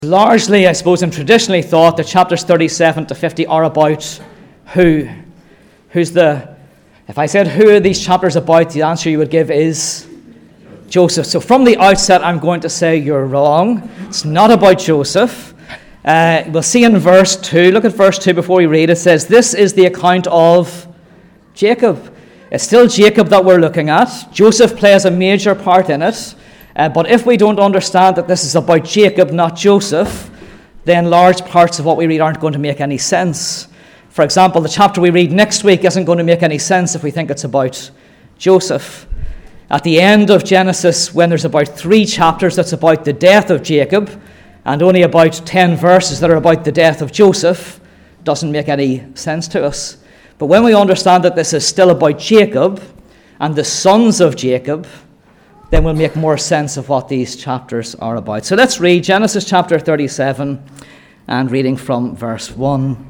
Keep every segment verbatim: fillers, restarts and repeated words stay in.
Largely, I suppose, and traditionally thought that chapters thirty-seven to fifty are about who. Who's the, if I said who are these chapters about, the answer you would give is Joseph. So from the outset, I'm going to say you're wrong. It's not about Joseph. Uh, we'll see in verse two, look at verse two before we read. It says, this is the account of Jacob. It's still Jacob that we're looking at. Joseph plays a major part in it. Uh, but if we don't understand that this is about Jacob, not Joseph, then large parts of what we read aren't going to make any sense. For example, the chapter we read next week isn't going to make any sense if we think it's about Joseph. At the end of Genesis, when there's about three chapters that's about the death of Jacob, and only about ten verses that are about the death of Joseph, doesn't make any sense to us. But when we understand that this is still about Jacob and the sons of Jacob, then we'll make more sense of what these chapters are about. So let's read Genesis chapter thirty-seven and reading from verse one.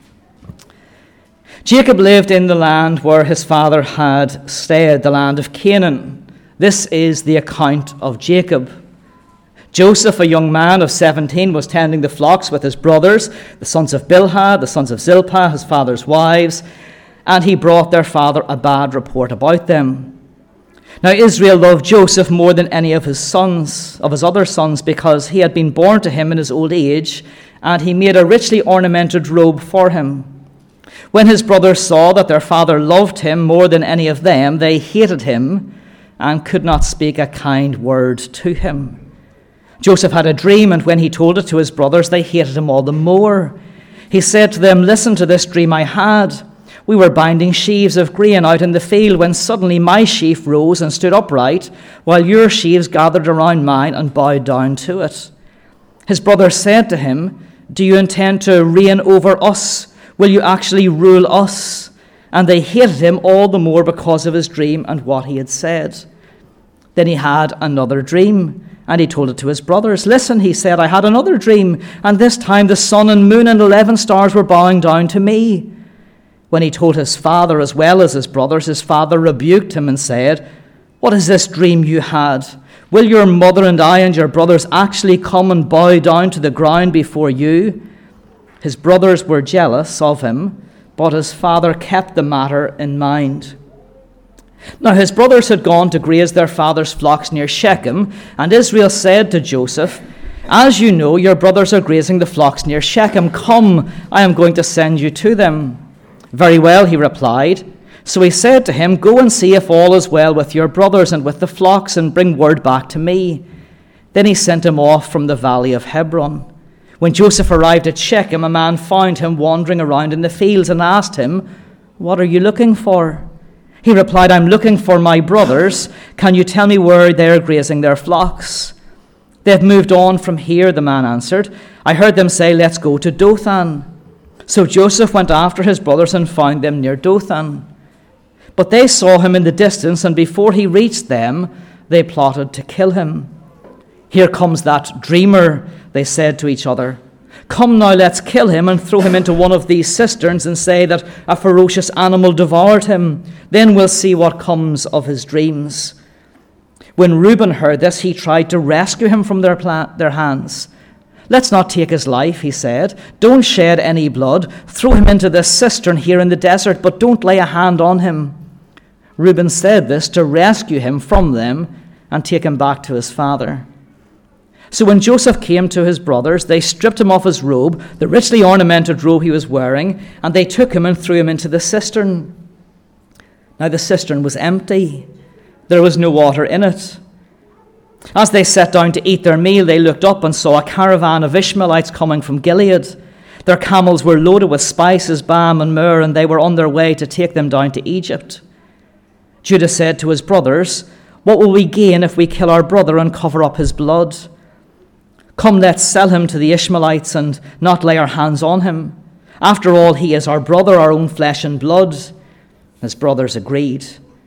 Jacob lived in the land where his father had stayed, the land of Canaan. This is the account of Jacob. Joseph, a young man of seventeen, was tending the flocks with his brothers, the sons of Bilhah, the sons of Zilpah, his father's wives, and he brought their father a bad report about them. Now Israel loved Joseph more than any of his sons, of his other sons, because he had been born to him in his old age, and he made a richly ornamented robe for him. When his brothers saw that their father loved him more than any of them, they hated him and could not speak a kind word to him. Joseph had a dream, and when he told it to his brothers, they hated him all the more. He said to them, "Listen to this dream I had. We were binding sheaves of grain out in the field when suddenly my sheaf rose and stood upright, while your sheaves gathered around mine and bowed down to it." His brothers said to him, "Do you intend to reign over us? Will you actually rule us?" And they hated him all the more because of his dream and what he had said. Then he had another dream, and he told it to his brothers. "Listen," he said, "I had another dream, and this time the sun and moon and eleven stars were bowing down to me." When he told his father as well as his brothers, his father rebuked him and said, "What is this dream you had? Will your mother and I and your brothers actually come and bow down to the ground before you?" His brothers were jealous of him, but his father kept the matter in mind. Now his brothers had gone to graze their father's flocks near Shechem, and Israel said to Joseph, "As you know, your brothers are grazing the flocks near Shechem. Come, I am going to send you to them." "Very well," he replied. So he said to him, "Go and see if all is well with your brothers and with the flocks, and bring word back to me." Then he sent him off from the valley of Hebron. When Joseph arrived at Shechem, a man found him wandering around in the fields and asked him, "What are you looking for?" He replied, "I'm looking for my brothers. Can you tell me where they're grazing their flocks?" "They've moved on from here," the man answered. "I heard them say, 'Let's go to Dothan.'" So Joseph went after his brothers and found them near Dothan. But they saw him in the distance, and before he reached them, they plotted to kill him. "Here comes that dreamer," they said to each other. "Come now, let's kill him and throw him into one of these cisterns and say that a ferocious animal devoured him. Then we'll see what comes of his dreams." When Reuben heard this, he tried to rescue him from their, pla- their hands. "Let's not take his life," he said. "Don't shed any blood. Throw him into this cistern here in the desert, but don't lay a hand on him." Reuben said this to rescue him from them and take him back to his father. So when Joseph came to his brothers, they stripped him of his robe, the richly ornamented robe he was wearing, and they took him and threw him into the cistern. Now the cistern was empty. There was no water in it. As they sat down to eat their meal, they looked up and saw a caravan of Ishmaelites coming from Gilead. Their camels were loaded with spices, balm, and myrrh, and they were on their way to take them down to Egypt. Judah said to his brothers, "What will we gain if we kill our brother and cover up his blood? Come, let's sell him to the Ishmaelites and not lay our hands on him. After all, he is our brother, our own flesh and blood." His brothers agreed.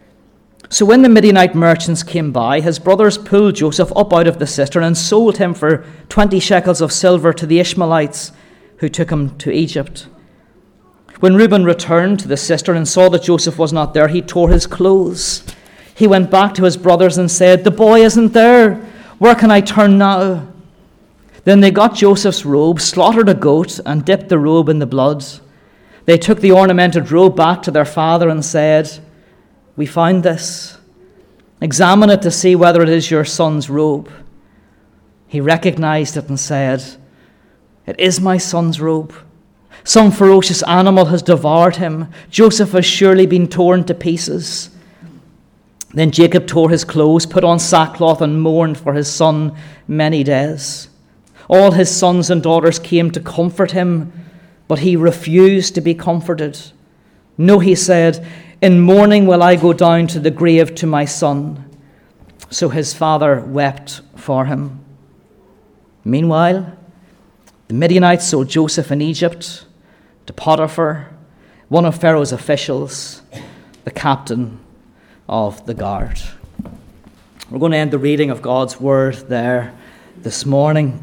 So when the Midianite merchants came by, his brothers pulled Joseph up out of the cistern and sold him for twenty shekels of silver to the Ishmaelites, who took him to Egypt. When Reuben returned to the cistern and saw that Joseph was not there, he tore his clothes. He went back to his brothers and said, "The boy isn't there. Where can I turn now?" Then they got Joseph's robe, slaughtered a goat, and dipped the robe in the blood. They took the ornamented robe back to their father and said, "We found this. Examine it to see whether it is your son's robe." He recognized it and said, "It is my son's robe. Some ferocious animal has devoured him. Joseph has surely been torn to pieces." Then Jacob tore his clothes, put on sackcloth, and mourned for his son many days. All his sons and daughters came to comfort him, but he refused to be comforted. "No," he said, "in mourning will I go down to the grave to my son." So his father wept for him. Meanwhile, the Midianites sold Joseph in Egypt to Potiphar, one of Pharaoh's officials, the captain of the guard. We're going to end the reading of God's word there this morning.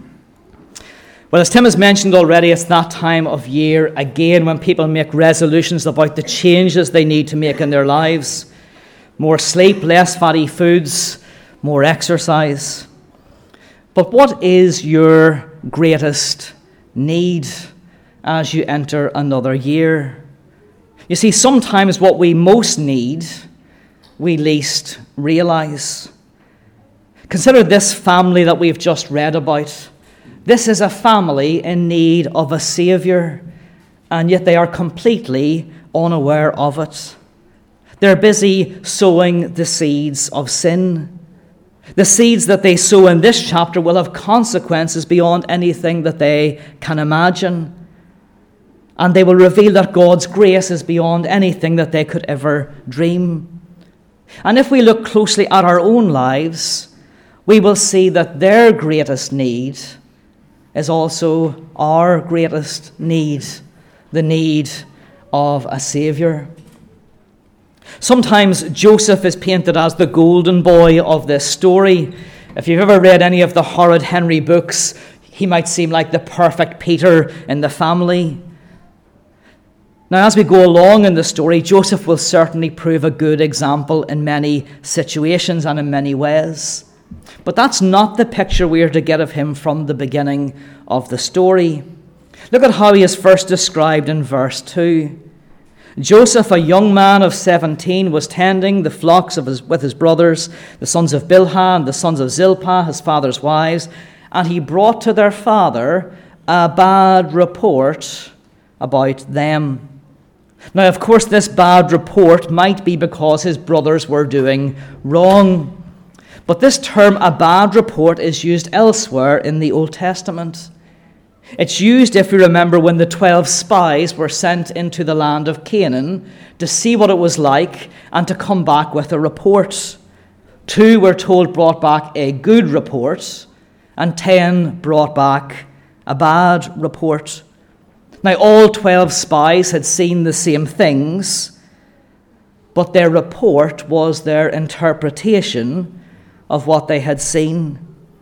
Well, as Tim has mentioned already, it's that time of year again when people make resolutions about the changes they need to make in their lives. More sleep, less fatty foods, more exercise. But what is your greatest need as you enter another year? You see, sometimes what we most need, we least realize. Consider this family that we've just read about. This is a family in need of a Saviour, and yet they are completely unaware of it. They're busy sowing the seeds of sin. The seeds that they sow in this chapter will have consequences beyond anything that they can imagine. And they will reveal that God's grace is beyond anything that they could ever dream. And if we look closely at our own lives, we will see that their greatest need is also our greatest need, the need of a Saviour. Sometimes Joseph is painted as the golden boy of this story. If you've ever read any of the Horrid Henry books, he might seem like the perfect Peter in the family. Now, as we go along in the story, Joseph will certainly prove a good example in many situations and in many ways. But that's not the picture we are to get of him from the beginning of the story. Look at how he is first described in verse two. Joseph, a young man of seventeen, was tending the flocks of his, with his brothers, the sons of Bilhah and the sons of Zilpah, his father's wives, and he brought to their father a bad report about them. Now, of course, this bad report might be because his brothers were doing wrong. But this term, a bad report, is used elsewhere in the Old Testament. It's used, if you remember, when the twelve spies were sent into the land of Canaan to see what it was like and to come back with a report. Two, we're told, brought back a good report, and ten brought back a bad report. Now, all twelve spies had seen the same things, but their report was their interpretation of what they had seen.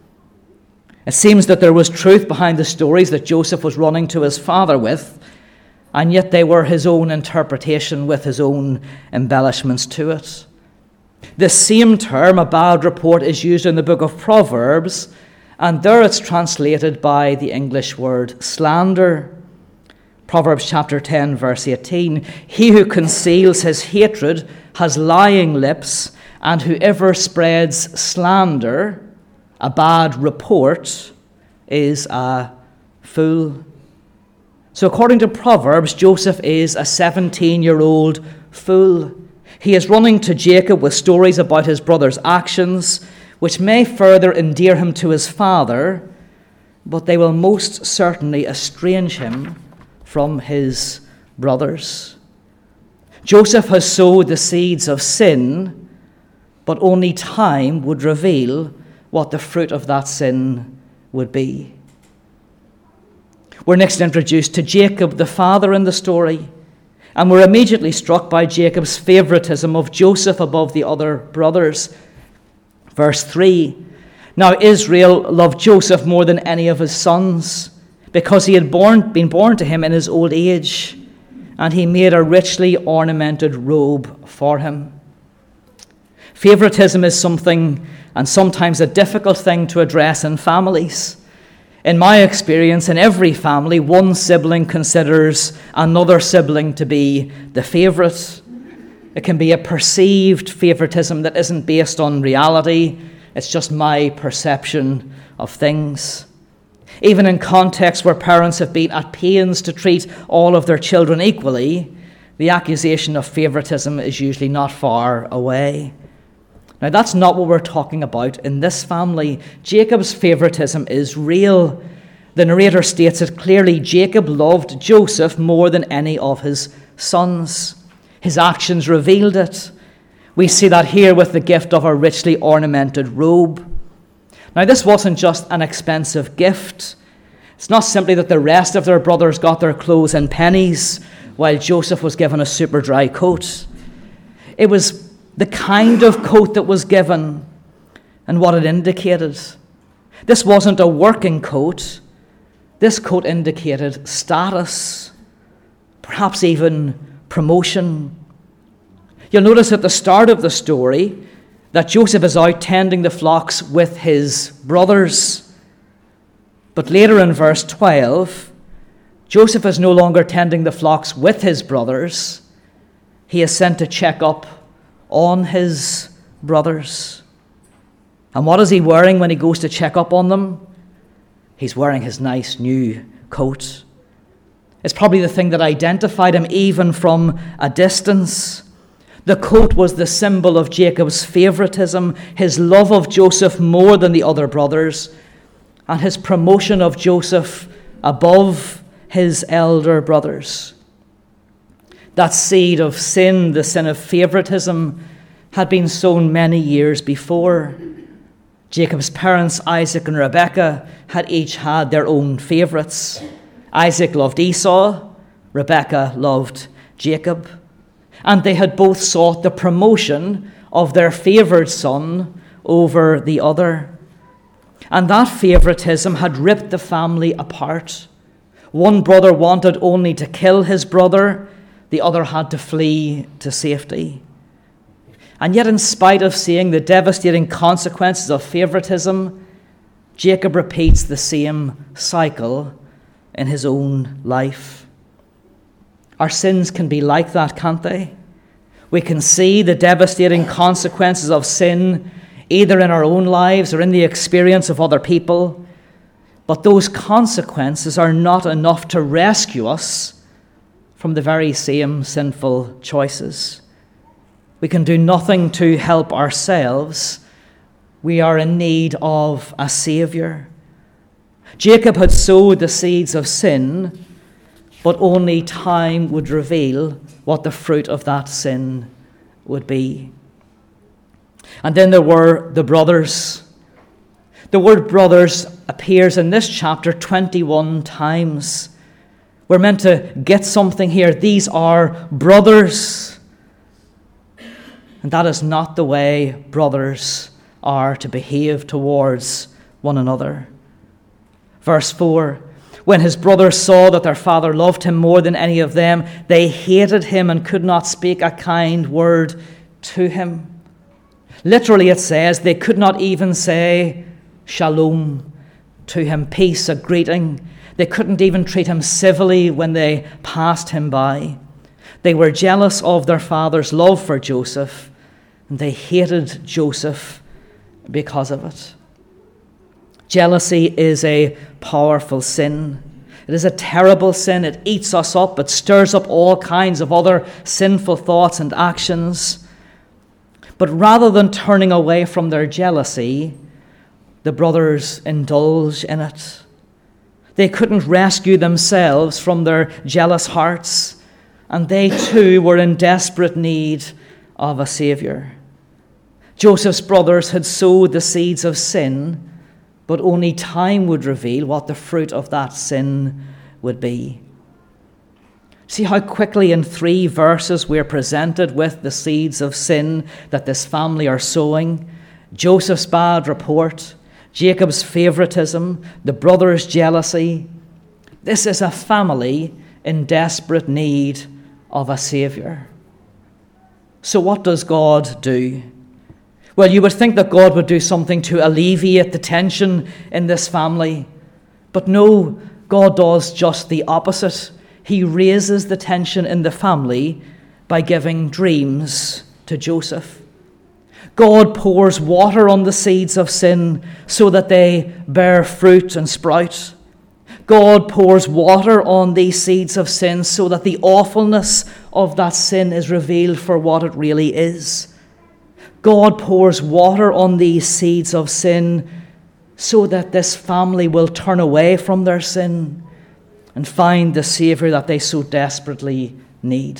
It seems that there was truth behind the stories that Joseph was running to his father with, and yet they were his own interpretation with his own embellishments to it. This same term, a bad report, is used in the book of Proverbs, and there it's translated by the English word slander. Proverbs chapter ten, verse eighteen, "He who conceals his hatred has lying lips, and whoever spreads slander, a bad report, is a fool." So according to Proverbs, Joseph is a seventeen-year-old fool. He is running to Jacob with stories about his brother's actions, which may further endear him to his father, but they will most certainly estrange him from his brothers. Joseph has sowed the seeds of sin, but only time would reveal what the fruit of that sin would be. We're next introduced to Jacob, the father in the story, and we're immediately struck by Jacob's favoritism of Joseph above the other brothers. Verse three, "Now Israel loved Joseph more than any of his sons, because he had born, been born to him in his old age, and he made a richly ornamented robe for him." Favoritism is something, and sometimes a difficult thing, to address in families. In my experience, in every family, one sibling considers another sibling to be the favourite. It can be a perceived favoritism that isn't based on reality. It's just my perception of things. Even in contexts where parents have been at pains to treat all of their children equally, the accusation of favoritism is usually not far away. Now, that's not what we're talking about in this family. Jacob's favoritism is real. The narrator states it clearly. Jacob loved Joseph more than any of his sons. His actions revealed it. We see that here with the gift of a richly ornamented robe. Now, this wasn't just an expensive gift. It's not simply that the rest of their brothers got their clothes in pennies while Joseph was given a super dry coat. It was the kind of coat that was given and what it indicated. This wasn't a working coat. This coat indicated status, perhaps even promotion. You'll notice at the start of the story that Joseph is out tending the flocks with his brothers. But later in verse twelve, Joseph is no longer tending the flocks with his brothers. He is sent to check up on his brothers. And what is he wearing when he goes to check up on them? He's wearing his nice new coat. It's probably the thing that identified him even from a distance. The coat was the symbol of Jacob's favoritism, his love of Joseph more than the other brothers, and his promotion of Joseph above his elder brothers. That seed of sin, the sin of favoritism, had been sown many years before. Jacob's parents, Isaac and Rebekah, had each had their own favorites. Isaac loved Esau, Rebekah loved Jacob, and they had both sought the promotion of their favored son over the other. And that favoritism had ripped the family apart. One brother wanted only to kill his brother, the other had to flee to safety. And yet, in spite of seeing the devastating consequences of favoritism, Jacob repeats the same cycle in his own life. Our sins can be like that, can't they? We can see the devastating consequences of sin either in our own lives or in the experience of other people, but those consequences are not enough to rescue us from the very same sinful choices. We can do nothing to help ourselves. We are in need of a Saviour. Jacob had sowed the seeds of sin, but only time would reveal what the fruit of that sin would be. And then there were the brothers. The word brothers appears in this chapter twenty-one times. We're meant to get something here. These are brothers. And that is not the way brothers are to behave towards one another. Verse four, when his brothers saw that their father loved him more than any of them, they hated him and could not speak a kind word to him. Literally it says they could not even say shalom to him, peace, a greeting. They couldn't even treat him civilly when they passed him by. They were jealous of their father's love for Joseph, and they hated Joseph because of it. Jealousy is a powerful sin. It is a terrible sin. It eats us up. It stirs up all kinds of other sinful thoughts and actions. But rather than turning away from their jealousy, the brothers indulge in it. They couldn't rescue themselves from their jealous hearts, and they too were in desperate need of a Saviour. Joseph's brothers had sowed the seeds of sin, but only time would reveal what the fruit of that sin would be. See how quickly in three verses we're presented with the seeds of sin that this family are sowing. Joseph's bad report, Jacob's favoritism, the brothers' jealousy. This is a family in desperate need of a Saviour. So what does God do? Well, you would think that God would do something to alleviate the tension in this family, But no, God does just the opposite. He raises the tension in the family by giving dreams to Joseph. God pours water on the seeds of sin so that they bear fruit and sprout. God pours water on these seeds of sin so that the awfulness of that sin is revealed for what it really is. God pours water on these seeds of sin so that this family will turn away from their sin and find the Savior that they so desperately need.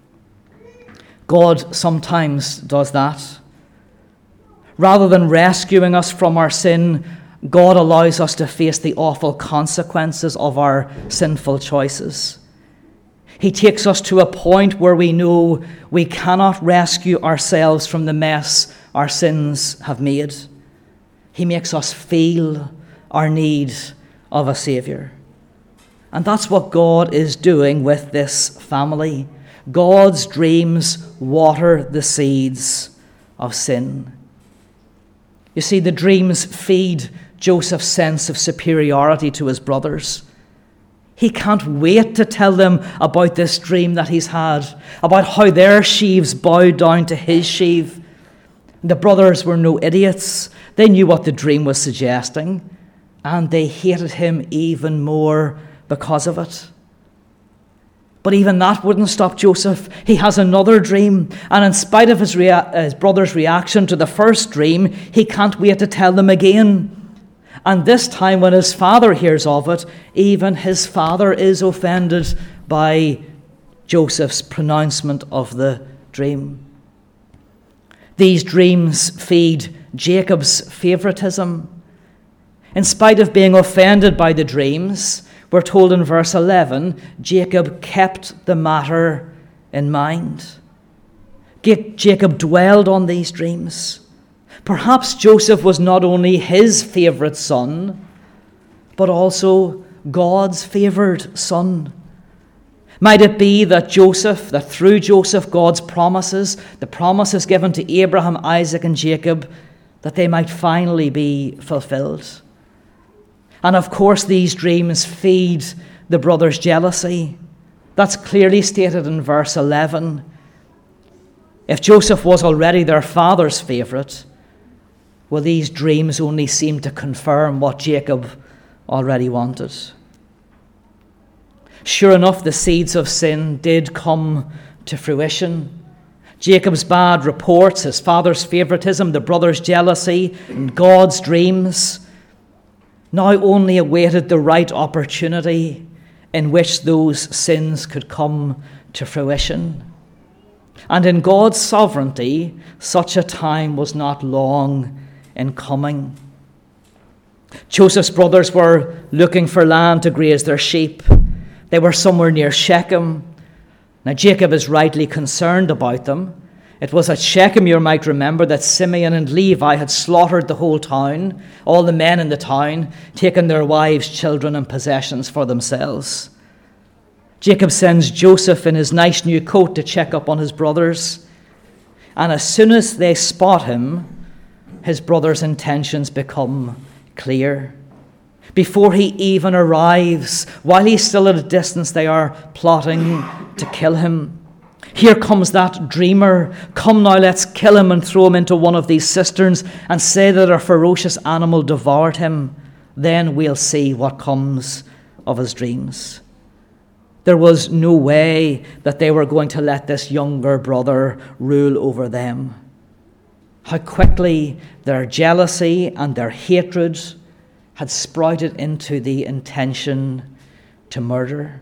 God sometimes does that. Rather than rescuing us from our sin, God allows us to face the awful consequences of our sinful choices. He takes us to a point where we know we cannot rescue ourselves from the mess our sins have made. He makes us feel our need of a Savior. And that's what God is doing with this family. God's dreams water the seeds of sin. You see, the dreams feed Joseph's sense of superiority to his brothers. He can't wait to tell them about this dream that he's had, about how their sheaves bowed down to his sheaf. The brothers were no idiots. They knew what the dream was suggesting, and they hated him even more because of it. But even that wouldn't stop Joseph. He has another dream, and in spite of his, rea- his brother's reaction to the first dream, he can't wait to tell them again. And this time when his father hears of it, even his father is offended by Joseph's pronouncement of the dream. These dreams feed Jacob's favoritism. In spite of being offended by the dreams, we're told in verse eleven, Jacob kept the matter in mind. Jacob dwelled on these dreams. Perhaps Joseph was not only his favourite son, but also God's favoured son. Might it be that Joseph, that through Joseph, God's promises, the promises given to Abraham, Isaac, and Jacob, that they might finally be fulfilled? And of course, these dreams feed the brothers' jealousy. That's clearly stated in verse eleven. If Joseph was already their father's favourite, well, these dreams only seem to confirm what Jacob already wanted. Sure enough, the seeds of sin did come to fruition. Jacob's bad reports, his father's favoritism, the brothers' jealousy, and God's dreams now only awaited the right opportunity in which those sins could come to fruition. And in God's sovereignty, such a time was not long in coming. Joseph's brothers were looking for land to graze their sheep. They were somewhere near Shechem. Now Jacob is rightly concerned about them. It was at Shechem, you might remember, that Simeon and Levi had slaughtered the whole town, all the men in the town, taking their wives, children, and possessions for themselves. Jacob sends Joseph in his nice new coat to check up on his brothers. And as soon as they spot him, his brothers' intentions become clear. Before he even arrives, while he's still at a distance, they are plotting to kill him. Here comes that dreamer. Come now, let's kill him and throw him into one of these cisterns and say that a ferocious animal devoured him. Then we'll see what comes of his dreams. There was no way that they were going to let this younger brother rule over them. How quickly their jealousy and their hatred had sprouted into the intention to murder.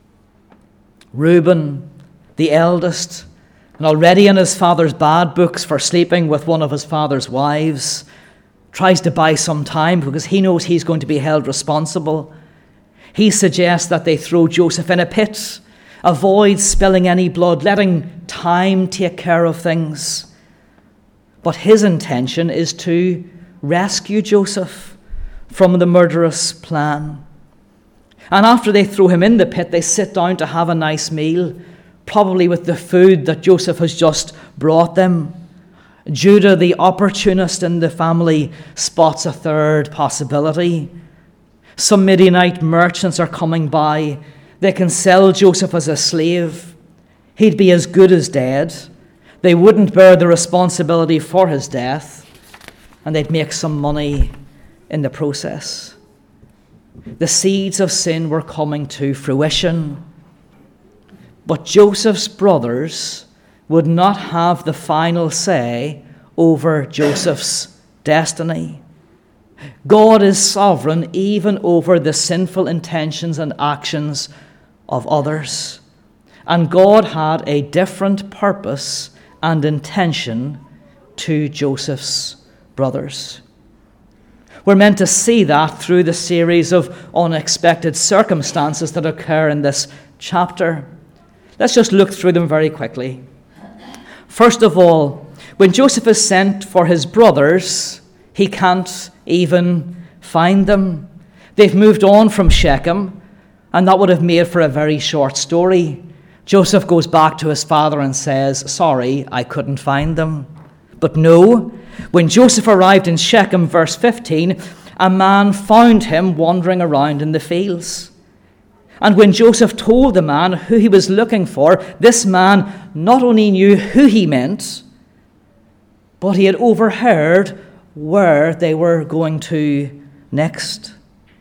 Reuben, the eldest, and already in his father's bad books for sleeping with one of his father's wives, tries to buy some time because he knows he's going to be held responsible. He suggests that they throw Joseph in a pit, avoid spilling any blood, letting time take care of things. But his intention is to rescue Joseph from the murderous plan. And after they throw him in the pit, they sit down to have a nice meal, probably with the food that Joseph has just brought them. Judah, the opportunist in the family, spots a third possibility. Some Midianite merchants are coming by. They can sell Joseph as a slave. He'd be as good as dead. They wouldn't bear the responsibility for his death, and they'd make some money in the process. The seeds of sin were coming to fruition. But Joseph's brothers would not have the final say over Joseph's destiny. God is sovereign even over the sinful intentions and actions of others. And God had a different purpose and intention to Joseph's brothers. We're meant to see that through the series of unexpected circumstances that occur in this chapter. Let's just look through them very quickly. First of all, when Joseph is sent for his brothers, he can't even find them. They've moved on from Shechem, and that would have made for a very short story. Joseph goes back to his father and says, "Sorry, I couldn't find them." But no, when Joseph arrived in Shechem, verse fifteen, a man found him wandering around in the fields. And when Joseph told the man who he was looking for, this man not only knew who he meant, but he had overheard where they were going to next.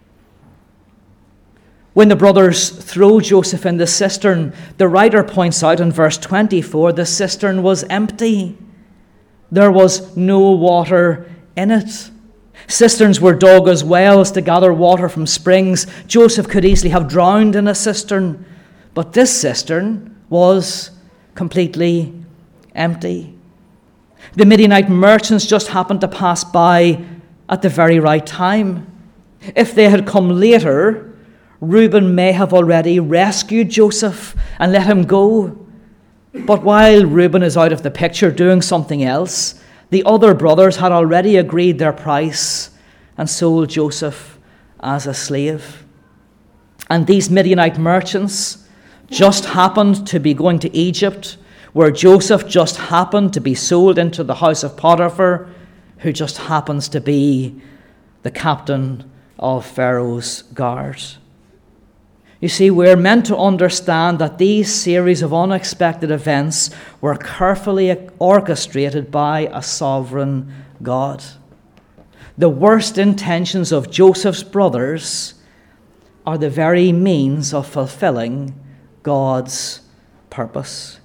When the brothers throw Joseph in the cistern, the writer points out in verse twenty-four, the cistern was empty. There was no water in it. Cisterns were dug as wells to gather water from springs. Joseph could easily have drowned in a cistern, but this cistern was completely empty. The Midianite merchants just happened to pass by at the very right time. If they had come later, Reuben may have already rescued Joseph and let him go. But while Reuben is out of the picture doing something else, the other brothers had already agreed their price and sold Joseph as a slave. And these Midianite merchants just happened to be going to Egypt, where Joseph just happened to be sold into the house of Potiphar, who just happens to be the captain of Pharaoh's guard. You see, we're meant to understand that these series of unexpected events were carefully orchestrated by a sovereign God. The worst intentions of Joseph's brothers are the very means of fulfilling God's purpose.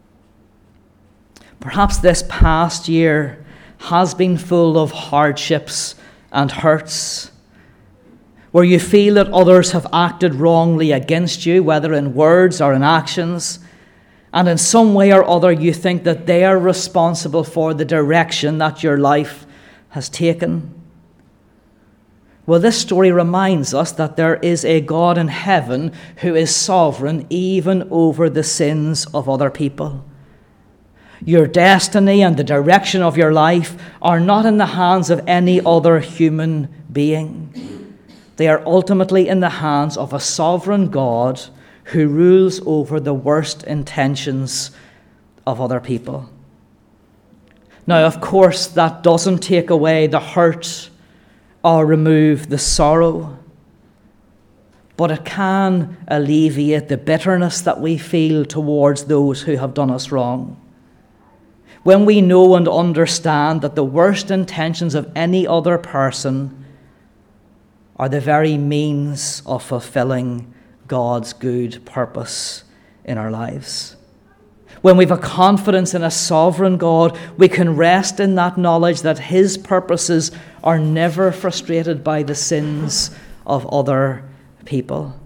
Perhaps this past year has been full of hardships and hurts, where you feel that others have acted wrongly against you, whether in words or in actions, and in some way or other you think that they are responsible for the direction that your life has taken. Well, this story reminds us that there is a God in heaven who is sovereign even over the sins of other people. Your destiny and the direction of your life are not in the hands of any other human being. They are ultimately in the hands of a sovereign God who rules over the worst intentions of other people. Now, of course, that doesn't take away the hurt or remove the sorrow, but it can alleviate the bitterness that we feel towards those who have done us wrong. When we know and understand that the worst intentions of any other person are the very means of fulfilling God's good purpose in our lives. When we have a confidence in a sovereign God, we can rest in that knowledge that his purposes are never frustrated by the sins of other people.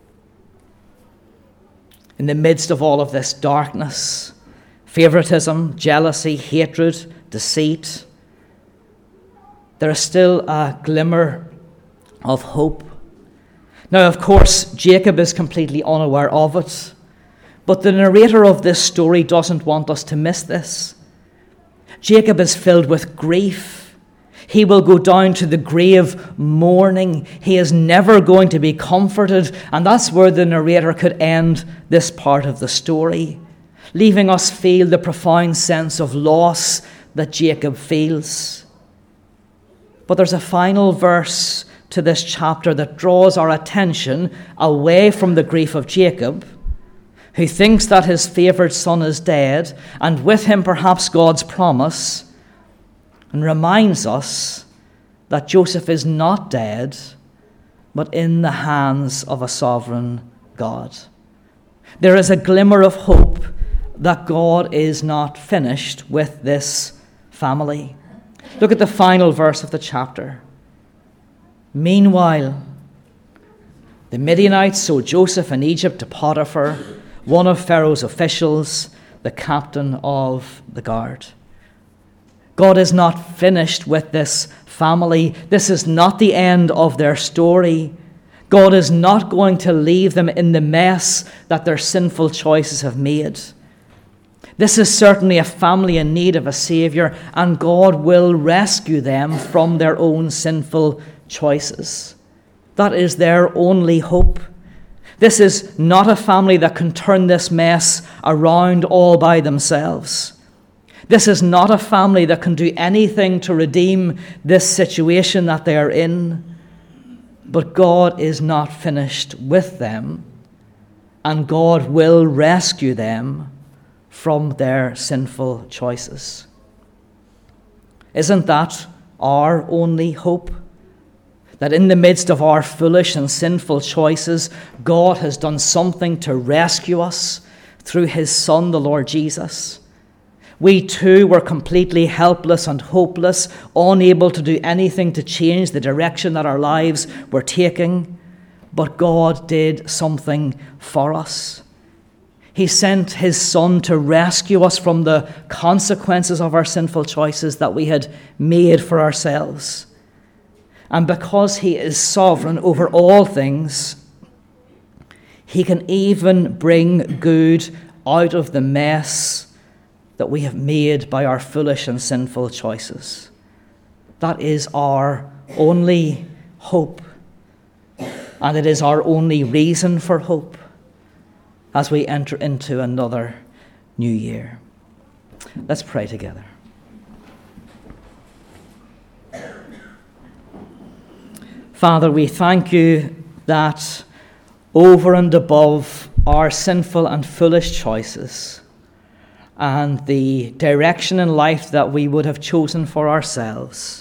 In the midst of all of this darkness, favoritism, jealousy, hatred, deceit, there is still a glimmer of hope. Now, of course, Jacob is completely unaware of it, but the narrator of this story doesn't want us to miss this. Jacob is filled with grief. He will go down to the grave mourning. He is never going to be comforted, and that's where the narrator could end this part of the story, leaving us feel the profound sense of loss that Jacob feels. But there's a final verse to to this chapter that draws our attention away from the grief of Jacob, who thinks that his favored son is dead, and with him perhaps God's promise, and reminds us that Joseph is not dead, but in the hands of a sovereign God. There is a glimmer of hope that God is not finished with this family. Look at the final verse of the chapter. Meanwhile, the Midianites sold Joseph in Egypt to Potiphar, one of Pharaoh's officials, the captain of the guard. God is not finished with this family. This is not the end of their story. God is not going to leave them in the mess that their sinful choices have made. This is certainly a family in need of a Savior, and God will rescue them from their own sinful choices. That is their only hope. This is not a family that can turn this mess around all by themselves. This is not a family that can do anything to redeem this situation that they are in. But God is not finished with them, and God will rescue them from their sinful choices. Isn't that our only hope? That in the midst of our foolish and sinful choices, God has done something to rescue us through his Son, the Lord Jesus. We too were completely helpless and hopeless, unable to do anything to change the direction that our lives were taking. But God did something for us. He sent his Son to rescue us from the consequences of our sinful choices that we had made for ourselves. And because he is sovereign over all things, he can even bring good out of the mess that we have made by our foolish and sinful choices. That is our only hope, and it is our only reason for hope as we enter into another new year. Let's pray together. Father, we thank you that over and above our sinful and foolish choices and the direction in life that we would have chosen for ourselves,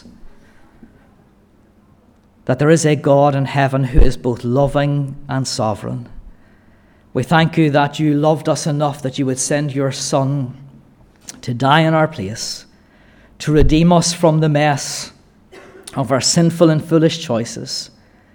that there is a God in heaven who is both loving and sovereign. We thank you that you loved us enough that you would send your Son to die in our place, to redeem us from the mess of our sinful and foolish choices.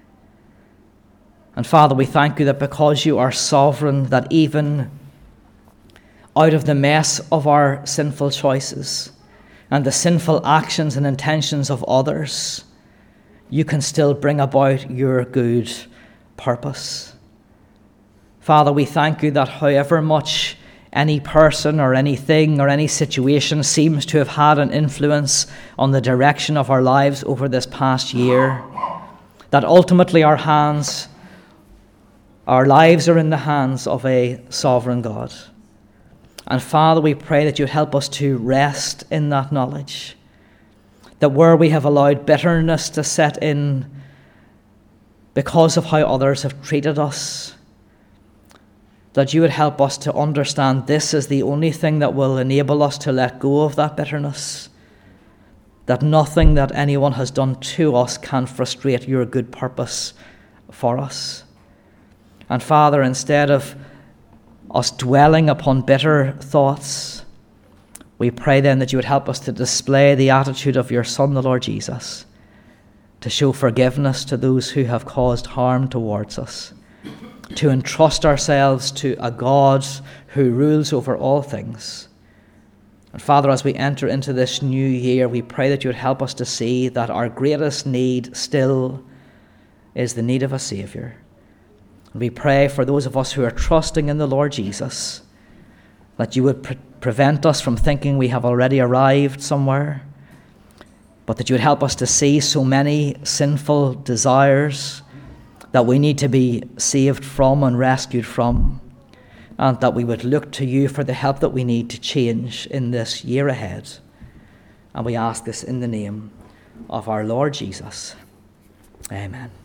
And Father, we thank you that because you are sovereign, that even out of the mess of our sinful choices and the sinful actions and intentions of others, you can still bring about your good purpose. Father, we thank you that however much any person or anything or any situation seems to have had an influence on the direction of our lives over this past year, that ultimately our hands, our lives are in the hands of a sovereign God. And Father, we pray that you'd help us to rest in that knowledge, that where we have allowed bitterness to set in because of how others have treated us, that you would help us to understand this is the only thing that will enable us to let go of that bitterness, that nothing that anyone has done to us can frustrate your good purpose for us. And Father, instead of us dwelling upon bitter thoughts, we pray then that you would help us to display the attitude of your Son, the Lord Jesus, to show forgiveness to those who have caused harm towards us, to entrust ourselves to a God who rules over all things. And Father, as we enter into this new year, we pray that you would help us to see that our greatest need still is the need of a Saviour. And we pray for those of us who are trusting in the Lord Jesus, that you would pre- prevent us from thinking we have already arrived somewhere, but that you would help us to see so many sinful desires that we need to be saved from and rescued from, and that we would look to you for the help that we need to change in this year ahead. And we ask this in the name of our Lord Jesus. Amen.